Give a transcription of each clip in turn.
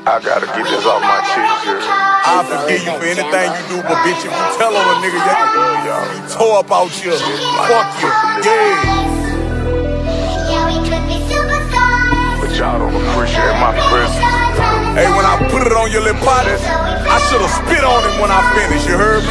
I gotta get this off my chest here. I'll forgive you for anything you do, but bitch, if you tell on a nigga, you tore up out here. Fuck you, yeah. But y'all don't appreciate my presence. Hey, when I put it on your lip potty, I should've spit on him when I finished, you heard me?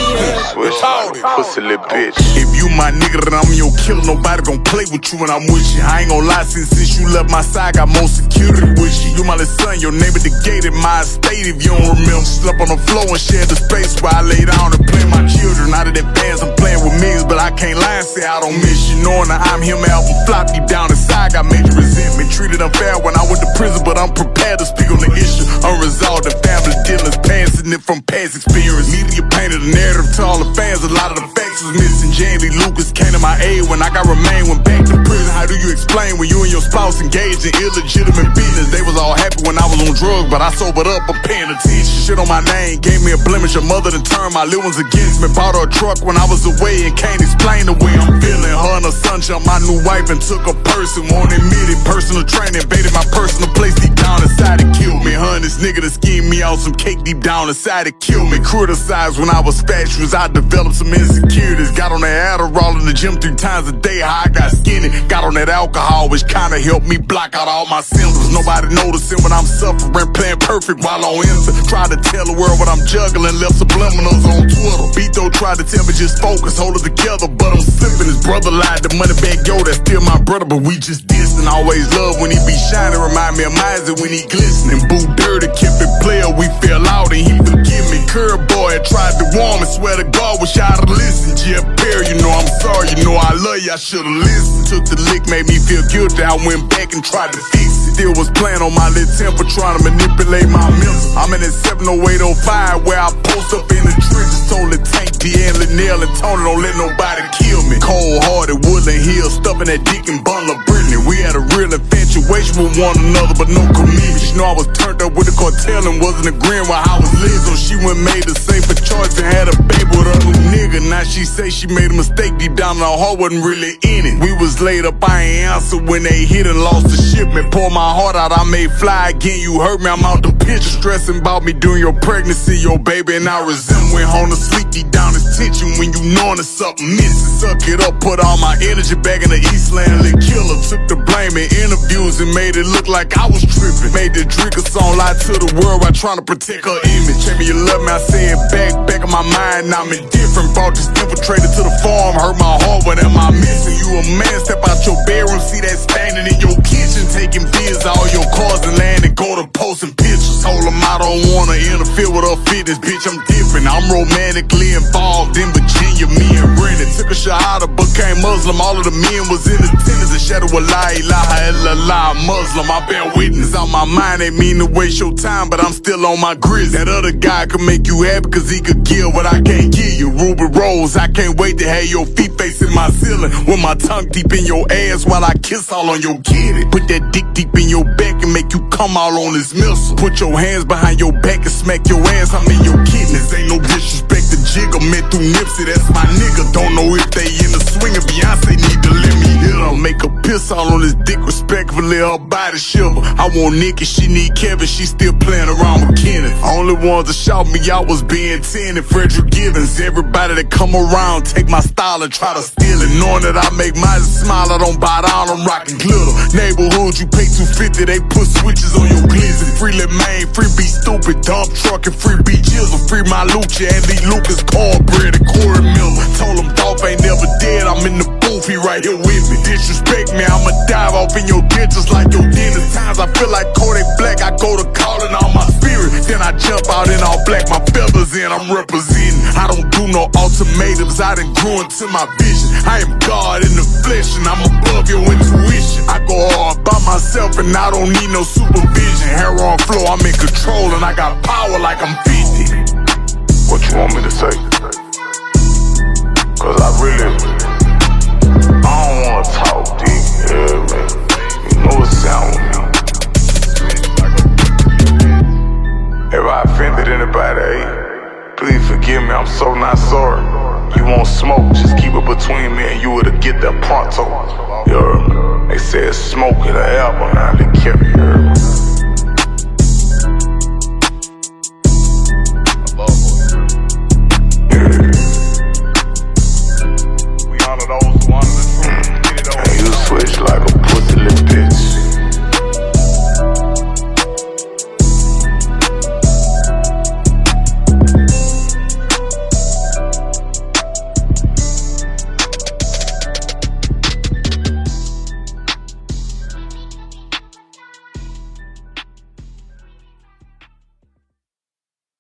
Switch like a pussy little bitch. If you my nigga, then I'm your killer. Nobody gon' play with you when I'm with you. I ain't gon' lie, since you left my side, got more security with you. You my little son, your neighbor the gate at my estate. If you don't remember, slept on the floor and shared the space where I lay down and play my children. Out of that bands, I'm playing with millions, but I can't lie and say I don't miss you. Knowing that I'm him, album flop deep down inside, got major resentment. Treated unfair when I went to prison, but I'm prepared to speak on the issue. Unresolved and family dealings, passing it from past experience. Media painted a narrative to all the fans, a lot of the facts was missing. Jamie Lucas came to my aid when I got remained, went back to prison. How do you explain when you and your spouse engaged in illegitimate business? They was all happy when I was on drugs, but I sobered up, I'm paying attention. Shit on my name gave me a blemish. Your mother done turned my little ones against me. Bought her a truck when I was away and can't explain the way I'm feeling. Her and her son jumped my new wife and took a person. Won't admit it, personal training invaded my personal place deep down inside it killed me. Her and this nigga that schemed me out some cake deep down inside it killed me. Criticized when I was fatuous, I developed some insecurities. Got on that Adderall in the gym 3 times a day. How I got skinny, got on that alcohol, which kinda helped me block out all my symptoms. Nobody noticing when I'm suffering, playing perfect while on Insta. Tried to tell the world what I'm juggling, left subliminals on Twitter. Beto tried to tell me just focus, hold it together, but I'm slipping. His brother lied, the money back, yo, that's still my brother, but we just distant. Always love when he be shining, remind me of Miser when he glistening. Boo dirty, kept it player, we fell out and he forgive me. Curb boy, I tried to warn me, swear to God, wish I'd have listened. Jeff Perry, you know I'm sorry, you know I love you, I should've listened. Took the lick, made me feel guilty, I went back and tried to fix it. Still was playing on my little temper, trying to manipulate my mental. I'm in that 70805 where I post up in the trenches. Told it Tank, Deanne, Linnell, and Tony, don't let nobody kill me. Cold-hearted, Woodland Hill, stuffing that dick and bundle of Brittany. We had a real infatuation with one another, but no commitment. You know I was turned up with the cartel and wasn't agreeing with how I was living. So she went made a safer choice and had a baby with a new nigga. Now she say she made a mistake deep down in her heart, wasn't really in it. We was laid up, I ain't answered when they hit and lost the shipment. Pour my heart out, I made fly again. You hurt me, I'm out the picture. Stressing about me during your pregnancy, your baby, and I resent. Went home to sleep deep down this tension when you knowing there's something missing. Suck it up, put all my energy back in the Eastland. Lit killer took the blame in interviews and made it look like I was tripping. Made the Drinker song lie to the world while trying to protect her image. Tell me you love me, I say it back of my mind. Now I'm indifferent. Brought this infiltrator to the farm, hurt my heart. What am I missing? You a man, step out your bedroom, see that standing in your kitchen, taking bids, all your cars and land and go to posting pictures. Told them I don't wanna interfere with her fitness, bitch. I'm different. I'm romantically involved in Virginia. Me and Brenda took a shahada, became Muslim. All of the men was in attendance. The shadow of la ilaha illallah, Muslim. I bear witness. On my mind, ain't mean to waste your time, but I'm still on my grizz. That other guy could make you happy, cause he could give what I can't give you. Ruby Rose, I can't wait to have your feet facing my ceiling, with my tongue deep in your ass while I kiss all on your kitty. Put that dick deep in your back and make you come all on this missile. Put your hands behind your back and smack your ass, I'm in your kidneys. Ain't no disrespect to Jigga, met through Nipsey, that's my nigga. Don't know if they in the swing of Beyonce, need to let me hit her. Make her piss all on this dick respectfully, her body shiver. I want Nikki, she need Kevin, she still playing around with Kenneth. Only ones that shout me out was being 10 and Frederick Givens. Everybody that come around take my style and try to steal it. Knowing that I make mine smile, I don't buy down, I'm rocking glitter. Neighborhood, you pay $250, they put switches on your glizzy. Free Lil Main, free be stupid, dump truck and free be jizzle. Free my Lucha, Andy Lucas, cornbread and Corey Miller. Told him Dolph ain't never dead, I'm in the booth, he right here with me. Disrespect me, I'ma dive off in your ditches like your dentist. Times I feel like Kodak Black, I go to calling all my spirit. Then I jump out in all black, my feathers in, I'm representing. I don't do no ultimatums, I done grew into my vision. I am God in the flesh and I'm above your intuition. I go hard by myself and I don't need no supervision. Hair on floor, I'm in control and I got power like I'm 50. What you want me to say? Cause I don't wanna talk deep, yeah, man. You know it sound with me. If I offended anybody, hey, please forgive me, I'm so not sorry. You won't smoke, just keep it between me and you to get that pronto. You heard me? They said smoke in the air behind the carry, you heard me?